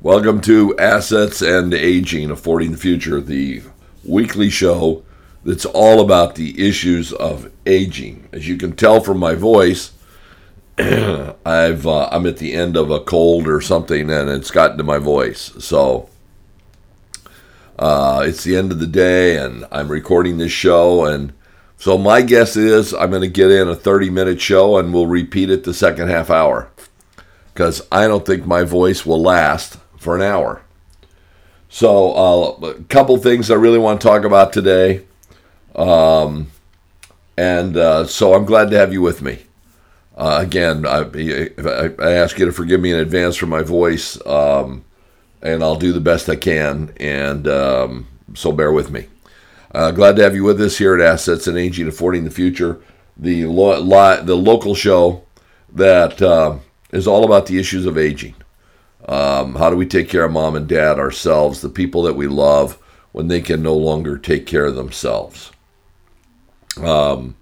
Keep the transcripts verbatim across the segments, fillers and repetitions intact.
Welcome to Assets and Aging, Affording the Future, the weekly show that's all about the issues of aging. As you can tell from my voice, I've uh, I'm at the end of a cold or something, and it's gotten to my voice. So uh, it's the end of the day, and I'm recording this show, and so my guess is I'm going to get in a thirty-minute show, and we'll repeat it the second half hour, because I don't think my voice will last for an hour. So uh, a couple things I really want to talk about today, um, and uh, so I'm glad to have you with me. Uh, again, I, I ask you to forgive me in advance for my voice, um, and I'll do the best I can, and um, so bear with me. Uh, glad to have you with us here at Assets and Aging, Affording the Future, the lo- li- the local show that uh, is all about the issues of aging. Um, how do we take care of mom and dad, ourselves, the people that we love, when they can no longer take care of themselves? Um,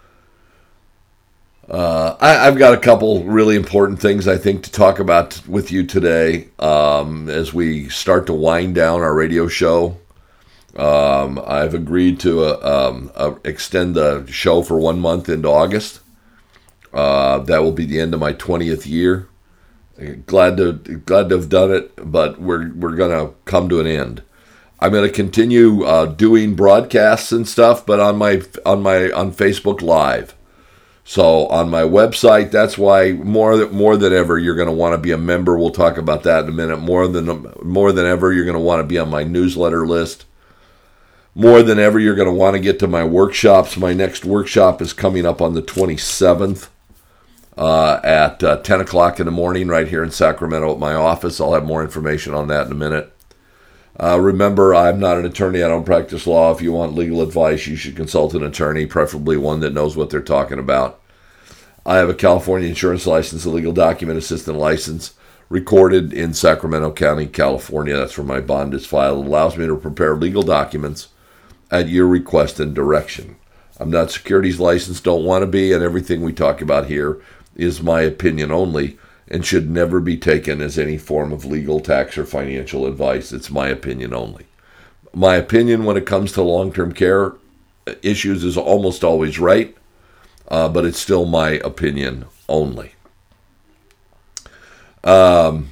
uh, I, I've got a couple really important things I think to talk about with you today um, as we start to wind down our radio show. Um, I've agreed to uh, um, uh, extend the show for one month into August. Uh, that will be the end of my twentieth year. Glad to glad to have done it, but we're we're gonna come to an end. I'm gonna continue uh, doing broadcasts and stuff, but on my on my on Facebook Live. So on my website, that's why more more than ever you're gonna want to be a member. We'll talk about that in a minute. More than more than ever, you're gonna want to be on my newsletter list. More than ever, you're gonna want to get to my workshops. My next workshop is coming up on the twenty-seventh. Uh, at uh, ten o'clock in the morning right here in Sacramento at my office. I'll have more information on that in a minute. Uh, remember, I'm not an attorney. I don't practice law. If you want legal advice, you should consult an attorney, preferably one that knows what they're talking about. I have a California insurance license, a legal document assistant license, recorded in Sacramento County, California. That's where my bond is filed. It allows me to prepare legal documents at your request and direction. I'm not securities licensed, don't want to be, and everything we talk about here is my opinion only and should never be taken as any form of legal, tax, or financial advice. It's my opinion only. My opinion when it comes to long-term care issues is almost always right, uh, but it's still my opinion only. Um,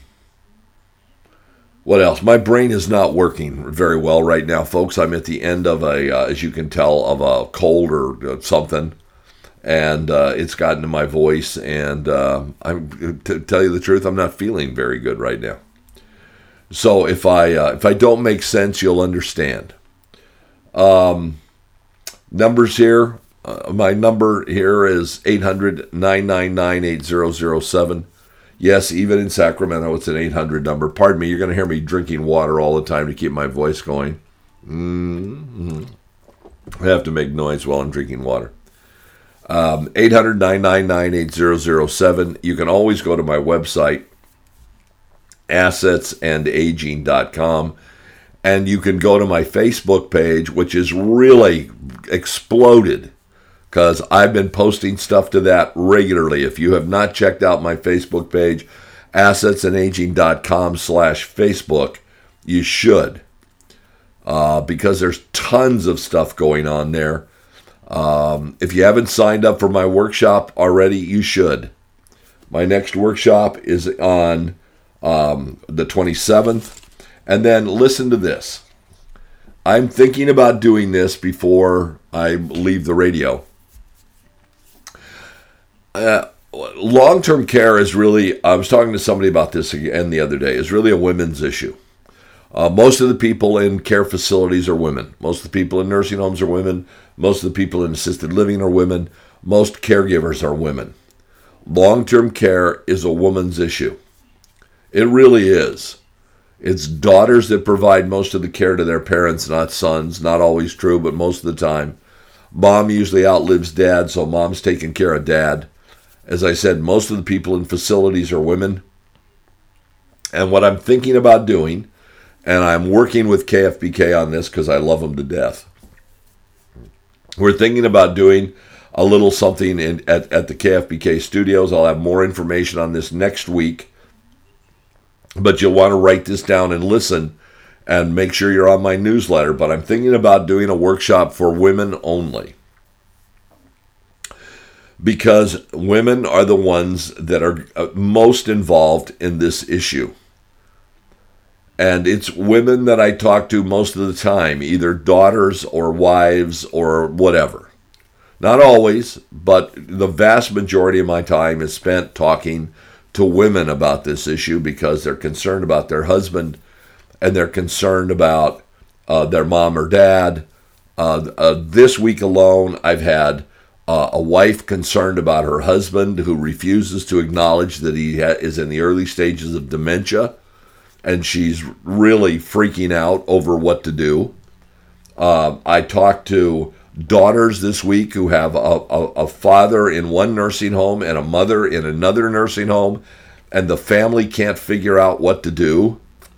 what else? My brain is not working very well right now, folks. I'm at the end of a, uh, as you can tell, of a cold or something. And uh, it's gotten to my voice, and uh, I'm to tell you the truth, I'm not feeling very good right now. So if I uh, if I don't make sense, you'll understand. Um, numbers here, uh, my number here is eight hundred, nine nine nine, eight zero zero seven. Yes, even in Sacramento, it's an eight hundred number. Pardon me, you're going to hear me drinking water all the time to keep my voice going. Mm-hmm. I have to make noise while I'm drinking water. Um, eight hundred, nine nine nine, eight zero zero seven. You can always go to my website, assets and aging dot com, and you can go to my Facebook page, which is really exploded because I've been posting stuff to that regularly. If you have not checked out my Facebook page, assets and aging dot com slash Facebook, you should, uh, because there's tons of stuff going on there. Um, if you haven't signed up for my workshop already, you should. My next workshop is on um, the twenty-seventh. And then listen to this. I'm thinking about doing this before I leave the radio. Uh, long-term care is really, I was talking to somebody about this again the other day, is really a women's issue. Uh, most of the people in care facilities are women. Most of the people in nursing homes are women. Most of the people in assisted living are women. Most caregivers are women. Long-term care is a woman's issue. It really is. It's daughters that provide most of the care to their parents, not sons. Not always true, but most of the time. Mom usually outlives dad, so mom's taking care of dad. As I said, most of the people in facilities are women. And what I'm thinking about doing, and I'm working with K F B K on this because I love them to death. We're thinking about doing a little something in, at, at the K F B K studios. I'll have more information on this next week. but you'll want to write this down and listen and make sure you're on my newsletter. But I'm thinking about doing a workshop for women only, because women are the ones that are most involved in this issue. And it's women that I talk to most of the time, either daughters or wives or whatever. Not always, but the vast majority of my time is spent talking to women about this issue because they're concerned about their husband and they're concerned about uh, their mom or dad. Uh, uh, this week alone, I've had uh, a wife concerned about her husband who refuses to acknowledge that he ha- is in the early stages of dementia. And she's really freaking out over what to do. Uh, I talked to daughters this week who have a, a, a father in one nursing home and a mother in another nursing home, and the family can't figure out what to do.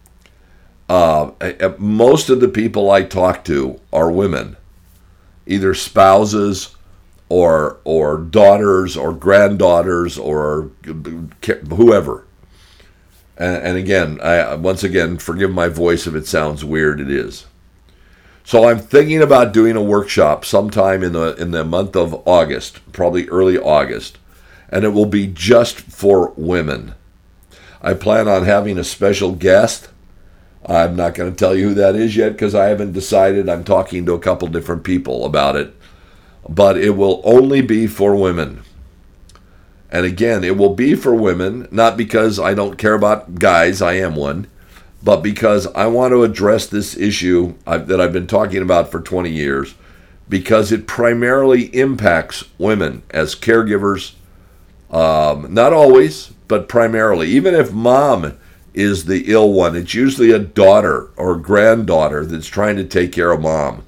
Uh, most of the people I talk to are women, either spouses or or daughters or granddaughters or whoever. And again, I, once again, forgive my voice if it sounds weird. It is. So I'm thinking about doing a workshop sometime in the in the month of August, probably early August, and it will be just for women. I plan on having a special guest. I'm not going to tell you who that is yet because I haven't decided. I'm talking to a couple different people about it, but it will only be for women. And again, it will be for women, not because I don't care about guys, I am one, but because I want to address this issue that I've been talking about for twenty years, because it primarily impacts women as caregivers, um, not always, but primarily. Even if mom is the ill one, it's usually a daughter or granddaughter that's trying to take care of mom.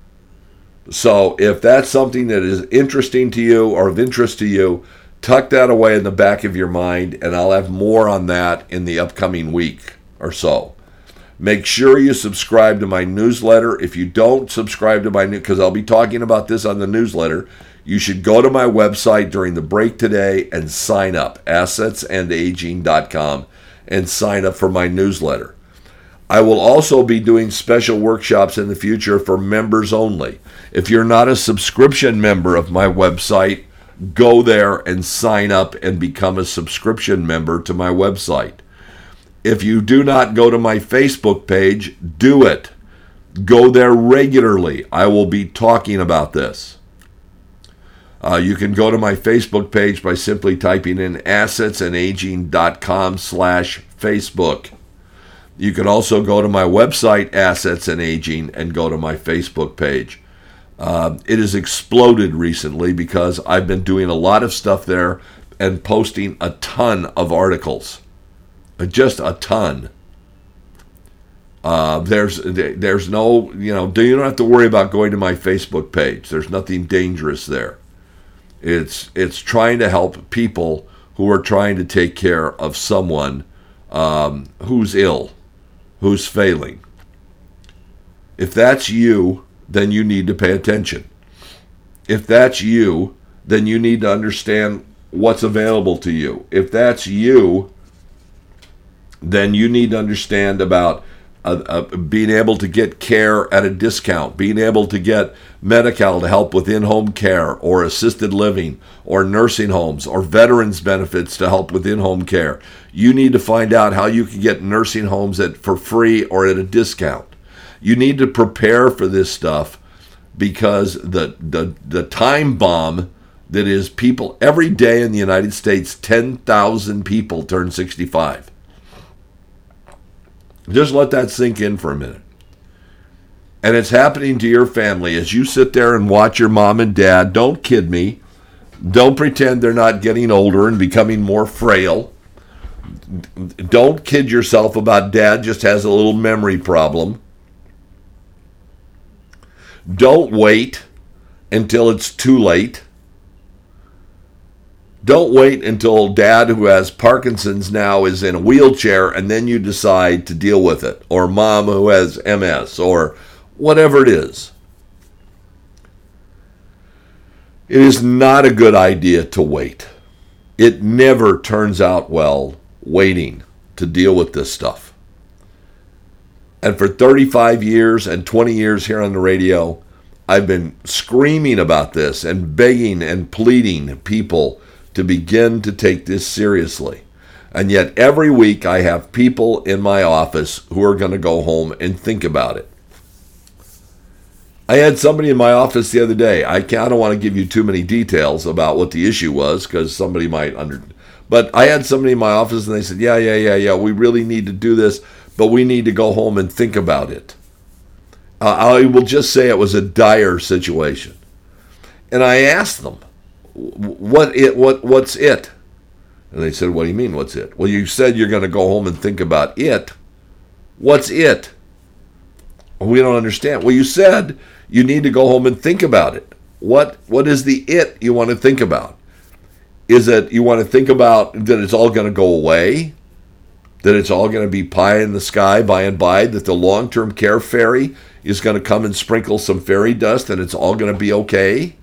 So if that's something that is interesting to you or of interest to you, tuck that away in the back of your mind, and I'll have more on that in the upcoming week or so. Make sure you subscribe to my newsletter. If you don't subscribe to my new, because I'll be talking about this on the newsletter, you should go to my website during the break today and sign up, assets and aging dot com, and sign up for my newsletter. I will also be doing special workshops in the future for members only. If you're not a subscription member of my website, go there and sign up and become a subscription member to my website. If you do not go to my Facebook page, do it. Go there regularly. I will be talking about this. Uh, you can go to my Facebook page by simply typing in assets and aging dot com slash Facebook. You can also go to my website, Assets and Aging, and go to my Facebook page. Uh, it has exploded recently because I've been doing a lot of stuff there and posting a ton of articles, just a ton. Uh, there's there's no, you know, you don't have to worry about going to my Facebook page. There's nothing dangerous there. It's it's trying to help people who are trying to take care of someone um, who's ill, who's failing. If that's you, then you need to pay attention. If that's you, then you need to understand what's available to you. If that's you, then you need to understand about uh, uh, being able to get care at a discount, being able to get Medi-Cal to help with in-home care or assisted living or nursing homes or veterans benefits to help with in-home care. You need to find out how you can get nursing homes at for free or at a discount. You need to prepare for this stuff because the, the the time bomb that is people every day in the United States, ten thousand people turn sixty-five. Just let that sink in for a minute. And it's happening to your family as you sit there and watch your mom and dad. Don't kid me. Don't pretend they're not getting older and becoming more frail. Don't kid yourself about dad just has a little memory problem. Don't wait until it's too late. Don't wait until dad, who has Parkinson's now, is in a wheelchair and then you decide to deal with it. Or mom, who has M S, or whatever it is. It is not a good idea to wait. It never turns out well waiting. to deal with this stuff. And for thirty-five years and twenty years here on the radio, I've been screaming about this and begging and pleading people to begin to take this seriously. And yet every week I have people in my office who are going to go home and think about it. I had somebody in my office the other day. I, can't, I don't want to give you too many details about what the issue was because somebody might under... But I had somebody in my office and they said, yeah, yeah, yeah, yeah, we really need to do this, but we need to go home and think about it. Uh, I will just say it was a dire situation. And I asked them, what it, what, what's it? And they said, what do you mean, what's it? Well, you said you're going to go home and think about it. What's it? We don't understand. Well, you said you need to go home and think about it. What What is the it you want to think about? Is it you want to think about that it's all going to go away? That it's all going to be pie in the sky by and by? That the long-term care fairy is going to come and sprinkle some fairy dust and it's all going to be okay?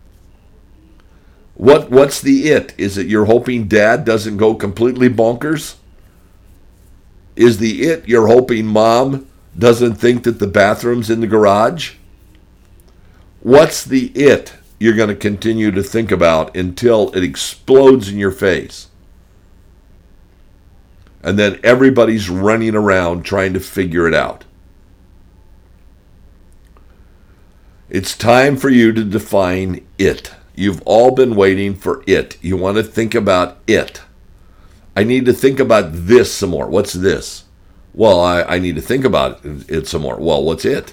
What What's the it? Is it you're hoping dad doesn't go completely bonkers? Is the it you're hoping mom doesn't think that the bathroom's in the garage? What's the it you're going to continue to think about until it explodes in your face? And then everybody's running around trying to figure it out. It's time for you to define it. You've all been waiting for it. You want to think about it. I need to think about this some more. What's this? Well, I, I need to think about it, it some more. Well, what's it?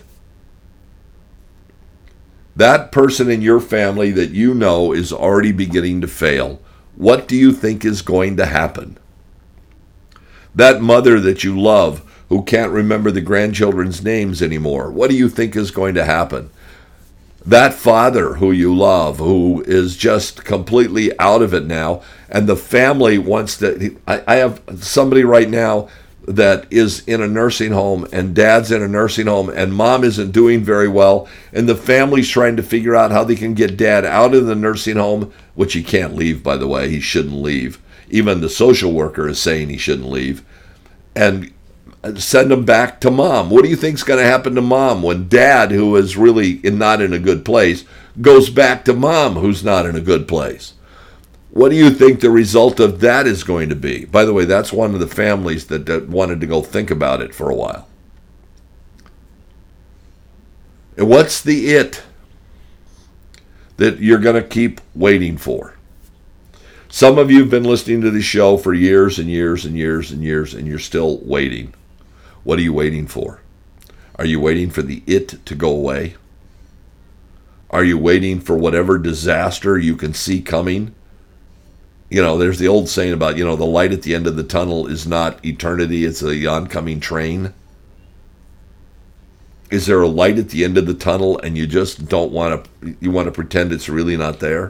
That person in your family that you know is already beginning to fail. What do you think is going to happen? That mother that you love who can't remember the grandchildren's names anymore. What do you think is going to happen? That father who you love, who is just completely out of it now, and the family wants to... I, I have somebody right now that is in a nursing home, and dad's in a nursing home, and mom isn't doing very well, and the family's trying to figure out how they can get dad out of the nursing home, which he can't leave, by the way. He shouldn't leave. Even the social worker is saying he shouldn't leave. And send him back to mom. What do you think's going to happen to mom when dad, who is really not in a good place, goes back to mom, who's not in a good place? What do you think the result of that is going to be? By the way, that's one of the families that, that wanted to go think about it for a while. And what's the it that you're going to keep waiting for? Some of you have been listening to the show for years and years and years and years, and you're still waiting. What are you waiting for? Are you waiting for the it to go away? Are you waiting for whatever disaster you can see coming? You know, there's the old saying about, you know, the light at the end of the tunnel is not eternity, it's the oncoming train. Is there a light at the end of the tunnel and you just don't want to, you want to pretend it's really not there?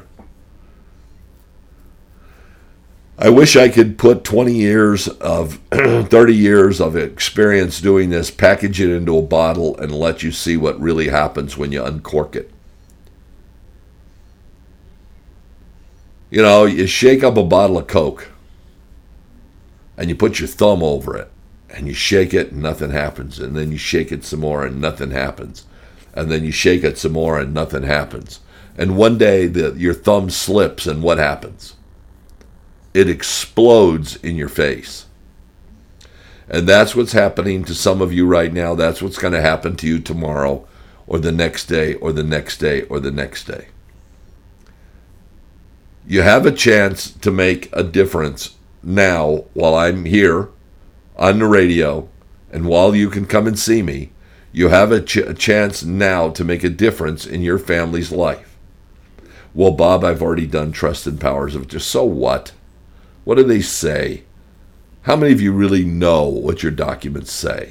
I wish I could put twenty years of, thirty years of experience doing this, package it into a bottle, and let you see what really happens when you uncork it. You know, you shake up a bottle of Coke, and you put your thumb over it, and you shake it, and nothing happens. And then you shake it some more, and nothing happens. And then you shake it some more, and nothing happens. And one day, the, your thumb slips, and what happens? It explodes in your face. And that's what's happening to some of you right now. That's what's going to happen to you tomorrow, or the next day, or the next day, or the next day. You have a chance to make a difference now while I'm here on the radio, and while you can come and see me. You have a, ch- a chance now to make a difference in your family's life. Well, Bob, I've already done trusted powers of just so what? What do they say? How many of you really know what your documents say?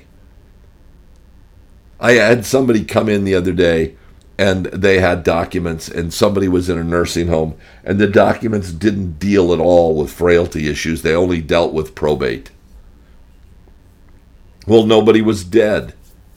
I had somebody come in the other day, and they had documents, and somebody was in a nursing home, and the documents didn't deal at all with frailty issues. They only dealt with probate. Well, nobody was dead.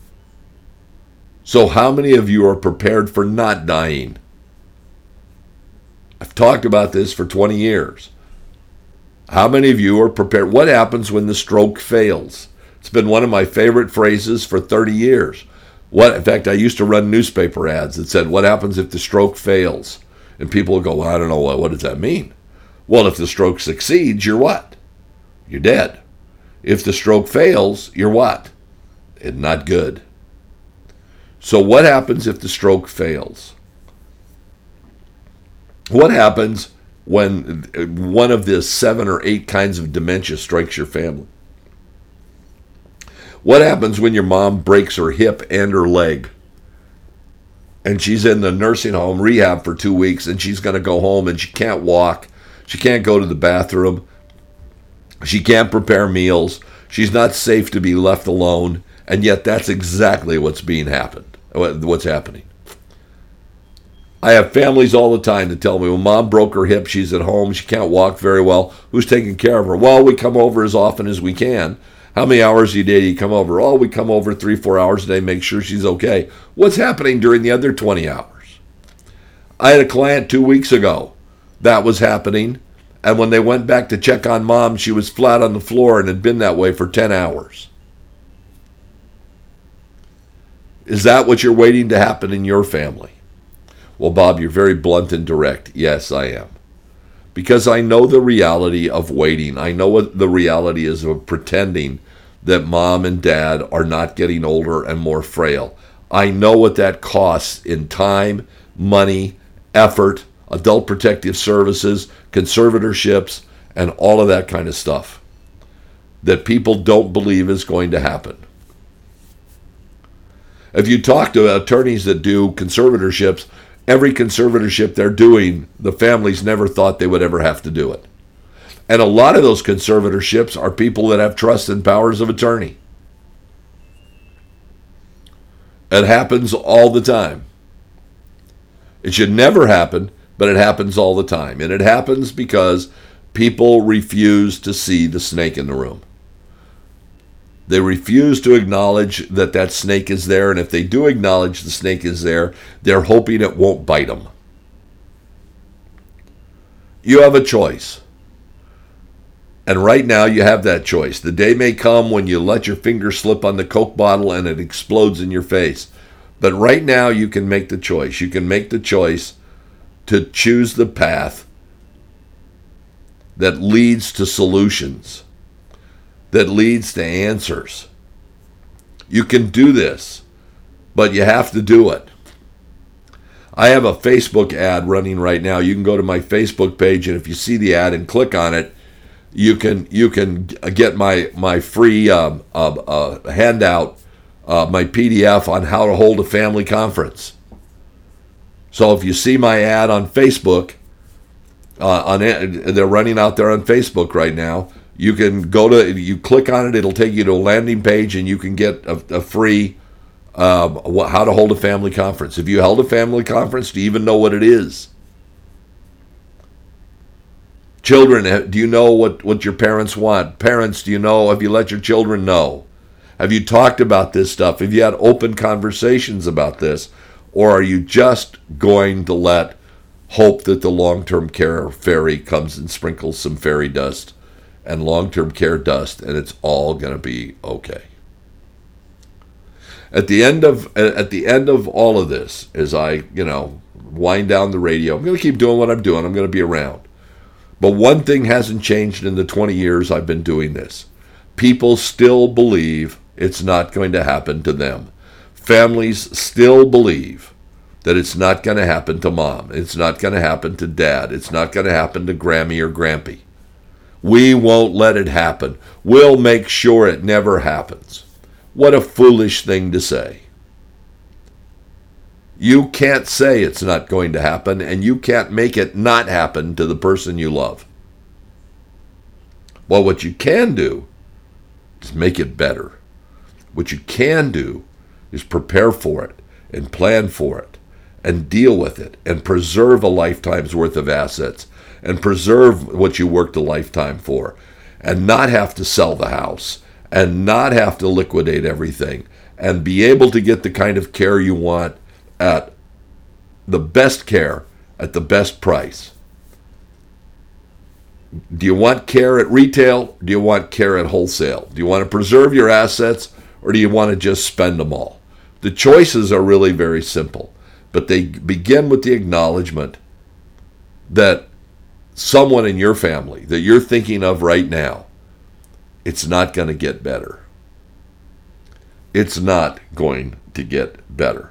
So how many of you are prepared for not dying? I've talked about this for twenty years. How many of you are prepared? What happens when the stroke fails? It's been one of my favorite phrases for thirty years. What, in fact, I used to run newspaper ads that said, what happens if the stroke fails? And people would go, well, I don't know, what, what does that mean? Well, if the stroke succeeds, you're what? You're dead. If the stroke fails, you're what? It's not good. So what happens if the stroke fails? What happens when one of the seven or eight kinds of dementia strikes your family? What happens when your mom breaks her hip and her leg? And she's in the nursing home rehab for two weeks and she's going to go home and she can't walk. She can't go to the bathroom. She can't prepare meals. She's not safe to be left alone. And yet that's exactly what's being happened, what's happening. I have families all the time that tell me, well, mom broke her hip. She's at home. She can't walk very well. Who's taking care of her? Well, we come over as often as we can. How many hours a day do you come over? Oh, we come over three, four hours a day, make sure she's okay. What's happening during the other twenty hours? I had a client two weeks ago. That was happening. And when they went back to check on mom, she was flat on the floor and had been that way for ten hours. Is that what you're waiting to happen in your family? Well, Bob, you're very blunt and direct. Yes, I am. Because I know the reality of waiting. I know what the reality is of pretending that mom and dad are not getting older and more frail. I know what that costs in time, money, effort, adult protective services, conservatorships, and all of that kind of stuff that people don't believe is going to happen. If you talk to attorneys that do conservatorships, every conservatorship they're doing, the families never thought they would ever have to do it. And a lot of those conservatorships are people that have trust and powers of attorney. It happens all the time. It should never happen, but it happens all the time. And it happens because people refuse to see the snake in the room. They refuse to acknowledge that that snake is there, and if they do acknowledge the snake is there, they're hoping it won't bite them. You have a choice. And right now you have that choice. The day may come when you let your finger slip on the Coke bottle and it explodes in your face. But right now you can make the choice. You can make the choice to choose the path that leads to solutions, that leads to answers. You can do this, but you have to do it. I have a Facebook ad running right now. You can go to my Facebook page, and if you see the ad and click on it, you can you can get my my free um, uh, uh, handout, uh, my P D F on how to hold a family conference. So if you see my ad on Facebook, uh, on it, they're running out there on Facebook right now. You can go to, you click on it, it'll take you to a landing page, and you can get a, a free um, how to hold a family conference. Have you held a family conference? Do you even know what it is? Children, do you know what, what your parents want? Parents, do you know? Have you let your children know? Have you talked about this stuff? Have you had open conversations about this? Or are you just going to let hope that the long-term care fairy comes and sprinkles some fairy dust and long-term care dust, and it's all going to be okay? At the end of at the end of all of this, as I, you know, wind down the radio, I'm going to keep doing what I'm doing. I'm going to be around. But one thing hasn't changed in the twenty years I've been doing this. People still believe it's not going to happen to them. Families still believe that it's not going to happen to mom. It's not going to happen to dad. It's not going to happen to Grammy or Grampy. We won't let it happen. We'll make sure it never happens. What a foolish thing to say. You can't say it's not going to happen, and you can't make it not happen to the person you love. Well, what you can do is make it better. What you can do is prepare for it and plan for it and deal with it and preserve a lifetime's worth of assets and preserve what you worked a lifetime for and not have to sell the house and not have to liquidate everything and be able to get the kind of care you want at the best care at the best price. Do you want care at retail? Do you want care at wholesale? Do you want to preserve your assets, or do you want to just spend them all? The choices are really very simple, but they begin with the acknowledgement that someone in your family that you're thinking of right now, it's not going to get better. It's not going to get better.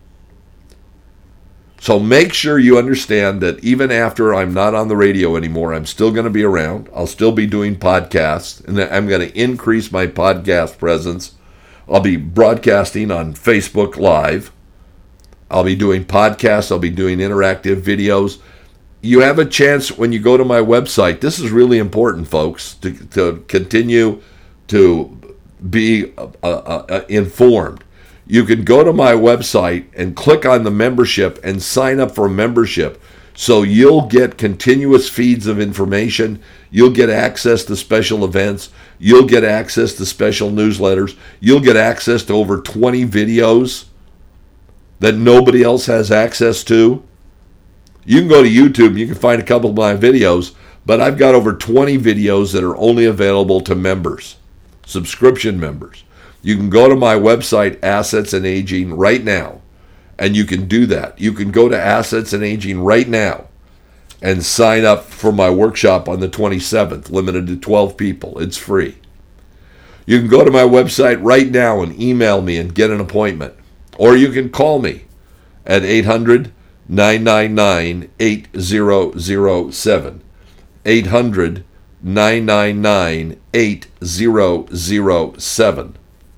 So make sure you understand that even after I'm not on the radio anymore, I'm still going to be around. I'll still be doing podcasts, and I'm going to increase my podcast presence. I'll be broadcasting on Facebook Live. I'll be doing podcasts. I'll be doing interactive videos. You have a chance when you go to my website. This is really important, folks, to, to continue to be uh, uh, informed. You can go to my website and click on the membership and sign up for a membership. So you'll get continuous feeds of information. You'll get access to special events. You'll get access to special newsletters. You'll get access to over twenty videos that nobody else has access to. You can go to YouTube, you can find a couple of my videos, but I've got over twenty videos that are only available to members, subscription members. You can go to my website, Assets and Aging, right now, and you can do that. You can go to Assets and Aging right now and sign up for my workshop on the twenty-seventh, limited to twelve people. It's free. You can go to my website right now and email me and get an appointment. Or you can call me at eight hundred, nine nine nine, eight zero zero seven. eight hundred, nine nine nine, eight zero zero seven.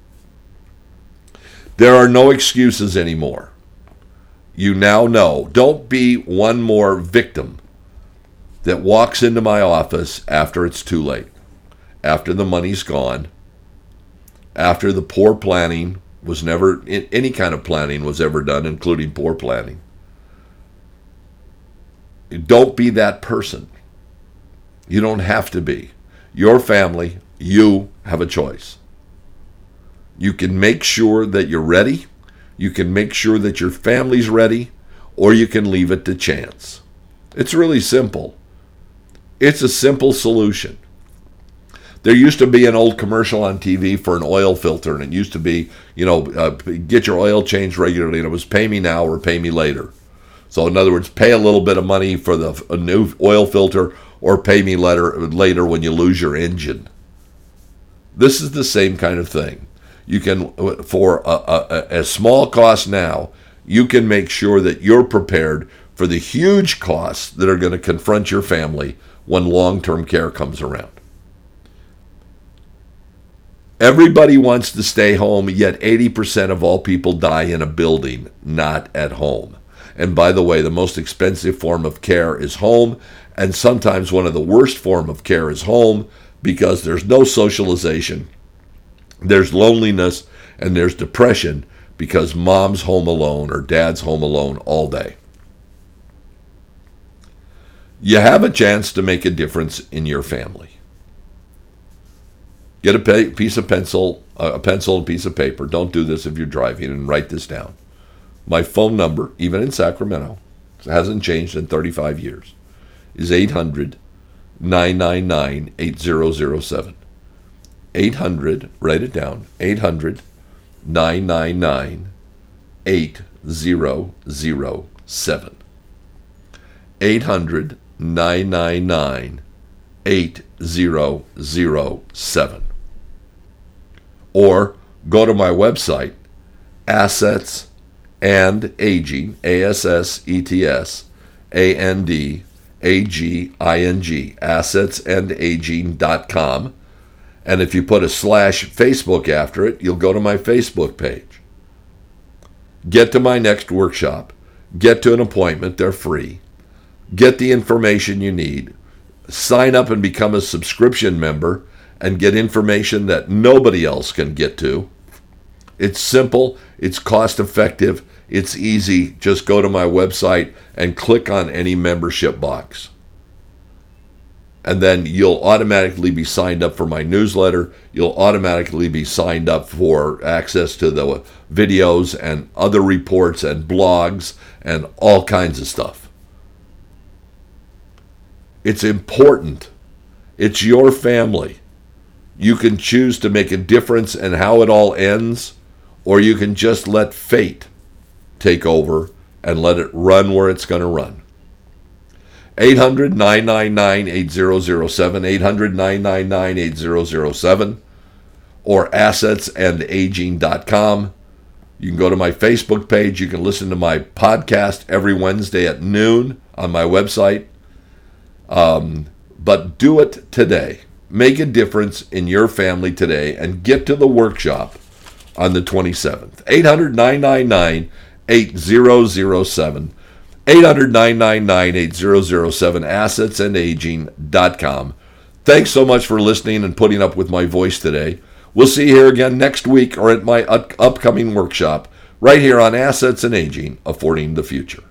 There are no excuses anymore. You now know. Don't be one more victim that walks into my office after it's too late, after the money's gone, after the poor planning was never, any kind of planning was ever done, including poor planning. Don't be that person. You don't have to be. Your family, you have a choice. You can make sure that you're ready. You can make sure that your family's ready, or you can leave it to chance. It's really simple. It's a simple solution. There used to be an old commercial on T V for an oil filter, and it used to be, you know, uh, get your oil changed regularly, and it was pay me now or pay me later. So in other words, pay a little bit of money for the a new oil filter, or pay me later, later when you lose your engine. This is the same kind of thing. You can, for a, a, a small cost now, you can make sure that you're prepared for the huge costs that are going to confront your family when long-term care comes around. Everybody wants to stay home, yet eighty percent of all people die in a building, not at home. And by the way, the most expensive form of care is home, and sometimes one of the worst form of care is home because there's no socialization. There's loneliness, and there's depression because mom's home alone or dad's home alone all day. You have a chance to make a difference in your family. Get a piece of pencil, a pencil and piece of paper. Don't do this if you're driving, and write this down. My phone number, even in Sacramento, hasn't changed in thirty-five years, is eight hundred, nine nine nine, eight zero zero seven. eight hundred, write it down, eight hundred, nine nine nine, eight zero zero seven. eight hundred, nine nine nine, eight zero zero seven. Or go to my website, Assets and Aging, A S S E T S, A N D A G I N G, assets and aging dot com. And if you put a slash Facebook after it, you'll go to my Facebook page. Get to my next workshop. Get to an appointment. They're free. Get the information you need. Sign up and become a subscription member and get information that nobody else can get to. It's simple. It's cost effective. It's easy. Just go to my website and click on any membership box. And then you'll automatically be signed up for my newsletter. You'll automatically be signed up for access to the videos and other reports and blogs and all kinds of stuff. It's important It's your family. You can choose to make a difference in how it all ends, or you can just let fate take over and let it run where it's going to run. eight hundred, nine nine nine, eight zero zero seven, eight hundred, nine nine nine, eight zero zero seven, or assets and aging dot com. You can go to my Facebook page. You can listen to my podcast every Wednesday at noon on my website. Um, but do it today. Make a difference in your family today and get to the workshop on the twenty-seventh. eight hundred, nine nine nine, eight zero zero seven. eight hundred, nine nine nine, eight zero zero seven, assets and aging dot com. Thanks so much for listening and putting up with my voice today. We'll see you here again next week or at my up- upcoming workshop right here on Assets and Aging, Affording the Future.